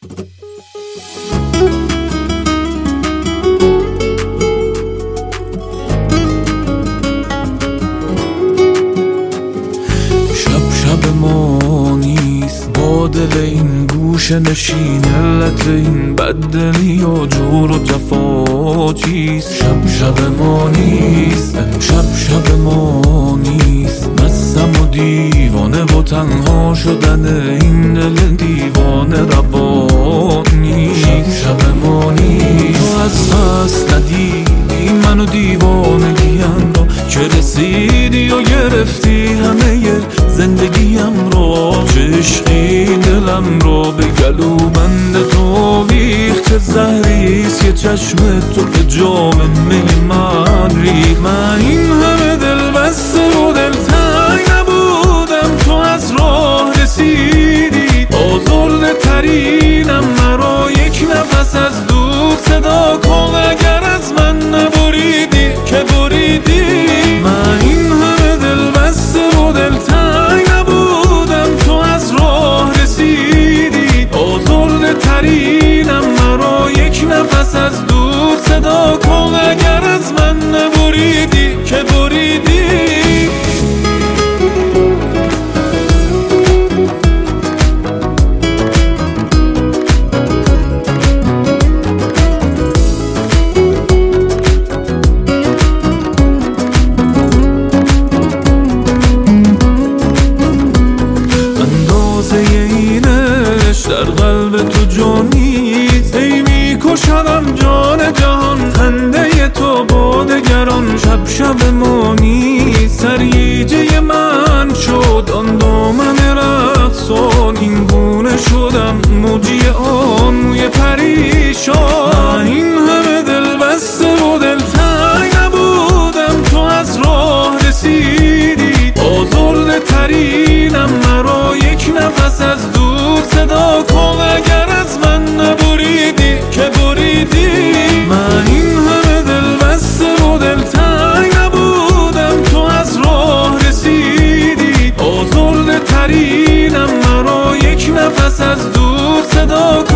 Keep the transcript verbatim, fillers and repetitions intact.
شب ما نیست با دل این گوشه نشین، علت این بددلی و جور و جفا چیست؟ شب شب ما نیست، شب شب ما نیست، مستم و دیوانه و تنها شدن این دل دیوانه روا نیست. شب شب ما نیست، تو از پس ندیدی منو دیوانگیم را که رسیدی و گرفتی همه زندگیم رو. چه عشقی دلم رو به گلو بند تو بیخت، چه زهریست که چشم تو به جام می من ریخت. من این همه دل بسته و دلتنگ نبودم، تو از راه رسیدی. آزرده ترینم، مرا یک نفس از دور صدا کن اگر از من نبریدی که بریدی. من این همه دل بسته و دلتنگ نبودم، تو از راه رسیدی. آزرده ترینم، مرا یک نفس از دور صدا کن اگر از من نبریدی که بریدی. در قلب تو جانیست، ای میکشدم جان جهان خنده تو با دگران. شب شب ما نیست، سریجه من شد آن دامن رقصان. این گونه شدم موجی آن موی پریشان. این همه دل بسته و دلتنگ نبودم، تو از راه رسیدی. آزرده ترینم، مرا یک نفس از دور صدا کن اگر از من نبریدی که بریدی. من این همه دل بسته و دلتنگ نبودم، تو از راه رسیدی. آزرده ترینم، مرا یک نفس از دور صدا